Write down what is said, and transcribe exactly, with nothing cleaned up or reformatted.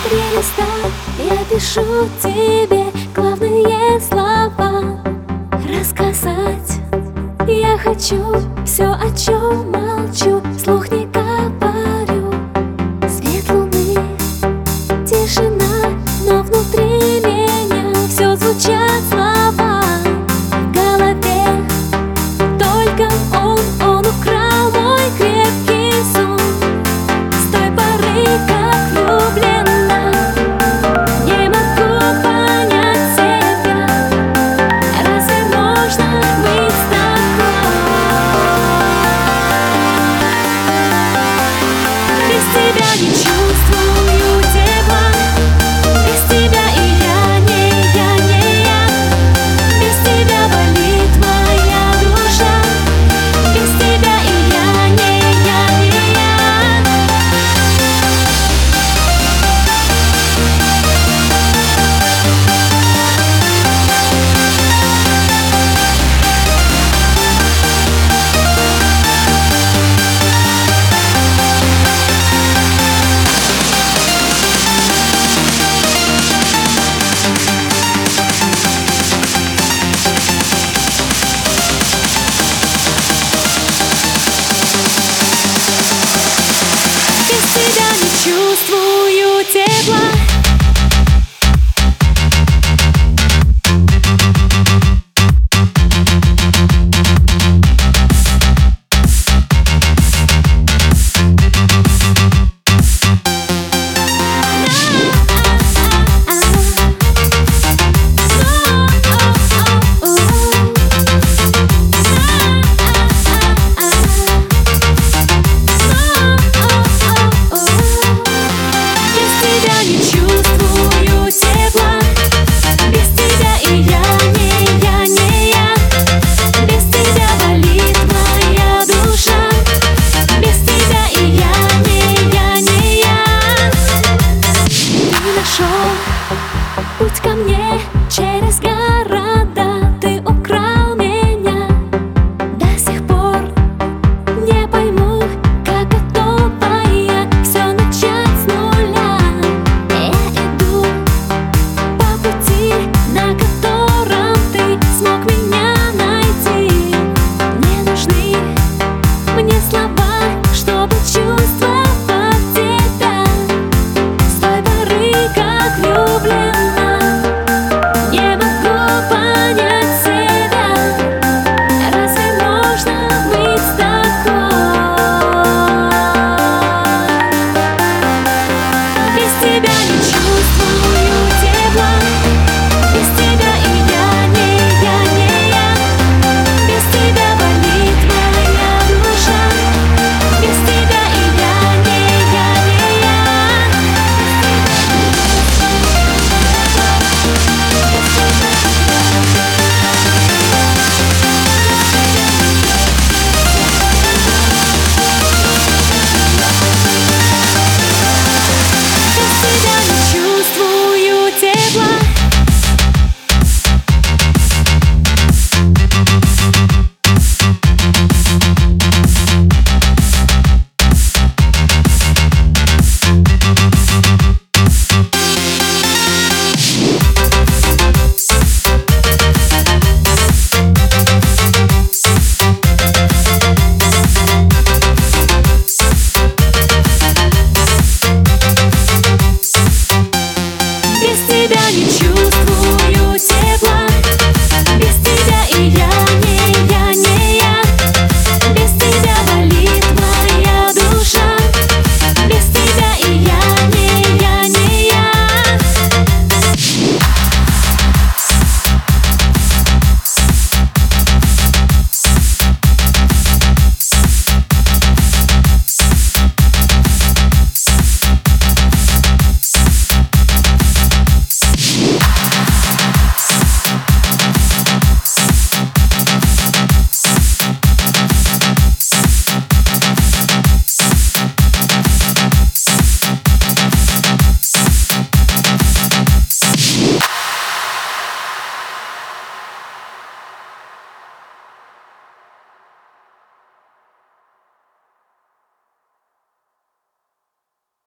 Три листа я пишу тебе главные слова рассказать. Я хочу все, о чем молчу, вслух не говорю. Свет луны, тишина, но внутри меня все звучат слова. В голове только он, он украл мой крепкий сон. С той поры, как влюблена, не могу понять себя. Разве можно быть с тобой? Без тебя не чувствую тепла. Без тебя и я не я, не я. Без тебя болит моя душа. Без тебя и я не я, не я. Без тебя не чувствую тепла.